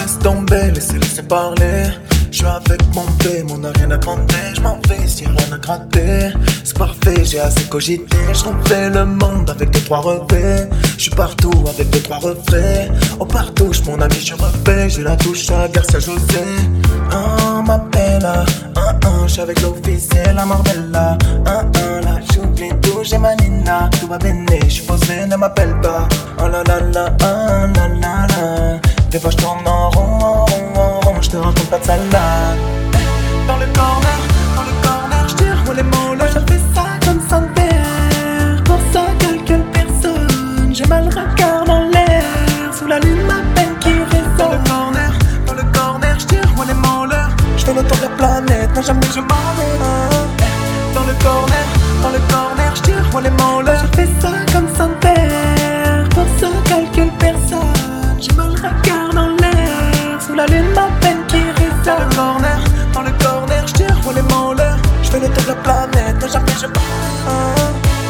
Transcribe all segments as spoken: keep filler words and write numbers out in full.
Laisse tomber, laissez laisser parler. Je suis avec mon P, mon n'a rien à grandir. Je m'en vais si rien à gratter. C'est parfait, j'ai assez cogité. Je refais le monde avec deux trois revêts. Je suis partout avec deux trois refrains. Au partout, mon ami, je refais. J'ai la touche à Garcia José. Un m'appelle, un un, j'suis avec l'officiel, la Marbella. Un un, là, j'oublie tout, j'ai ma Nina. Tout va bien, j'suis posé, ne m'appelle pas. Oh la la la, oh la la la. Des fois j'tourne en rond, en rond, en rond, j'te raconte pas de salade. Dans le corner, dans le corner, j'tire moi les mots là. Je fais ça comme sans père. Pour ça calcule personne. J'ai mal le regard dans l'air. Sous la lune ma peine qui résonne. Dans le corner, dans le corner, j'tire moi les mots là. J'fais le tour de la planète, mais jamais je m'en vais. Dans le corner, dans le corner, j'tire moi les mots là. Je fais ça comme sans père. Pour ça calcule personne. J'ai mal le regard dans l'air. Sous la lune ma peine qui résonne. Dans le corner, dans le corner, j'tire pour les molars. J'fais le tour de la planète, mais jamais je pars.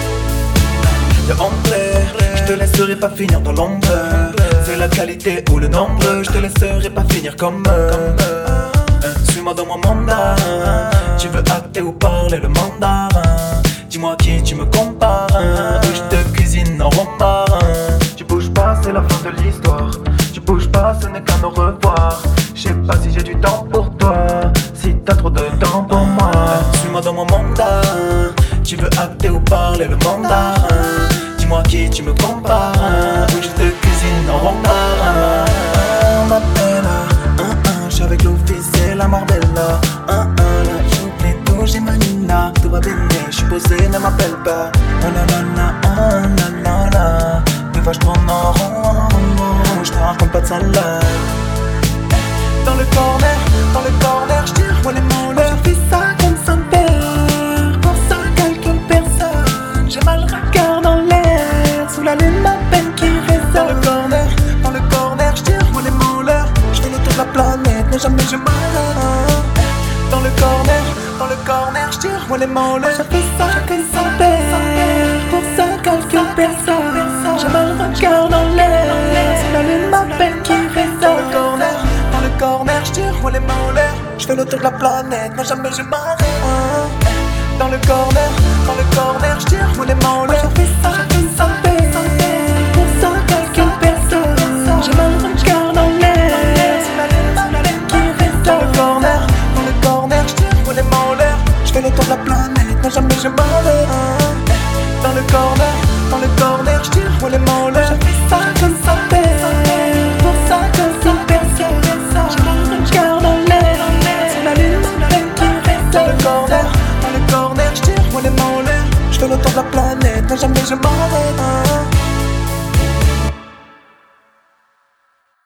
Y'a André, j'te laisserai pas finir dans l'ombre. C'est la qualité ou le nombre. J'te laisserai pas finir comme eux. Suis-moi dans mon mandat. Tu veux acter ou parler le mandarin? Dis-moi qui tu me compares. Ou j'te cuisine en romarin. Tu bouges pas, c'est la fin de l'histoire. Tu bouges pas, ce n'est qu'un au revoir. Je sais pas si j'ai du temps pour toi, si t'as trop de temps pour moi. Suis-moi dans mon mandat. Tu veux acter ou parler le mandarin? Dis-moi qui tu me compares. Ou je te cuisine en romarin. On m'appelle un un, j'suis avec l'officiel, la Marbella. Un un, là, j'oublie tout, j'ai ma Nina. Tout va bien, j'suis posé, ne m'appelle pas. Oh la la la, oh la la la. Des fois j'tourne en rond, en rond, j'te raconte pas de salade. Dans le corner, dans le corner, j'tire moi les mots là. Je fais ça comme sans père. Pour ça calcule personne. J'ai mal le regard dans l'air. Sous la lune ma peine qui résonne. Dans le corner, dans le corner, j'tire moi les mots là. J'fais le tour de la planète, mais jamais je m'arrête. Dans le corner, dans le corner, j'tire moi les mots là. Je fais ça comme sans père. Pour ça calcule personne. J'ai mal le regard dans l'air. Sous la lune ma peine qui résonne. Dans le corner, dans le corner, j'tire moi les molaires. J'fais le tour de la planète, mais jamais je m'arrête. Dans le corner, dans le corner, j'tire moi les molaires. Je fais ça comme sans père. Pour ça calcule personne. J'ai mal le regard dans l'air. Sous la lune ma peine qui résonne. Dans le corner, dans le corner, j'tire moi les molaires. J'fais le tour de la planète, mais jamais je m'arrête. Dans le corner, dans le corner, j'tire moi les molaires. Je fais ça comme sans père. Pour ça calcule personne. J'ai mal le regard dans l'air. Sous la lune ma peine qui résonne. Dans le corner, dans le corner, j'tire moi les molaires. J'fais le tour de la planète, mais jamais je m'arrête.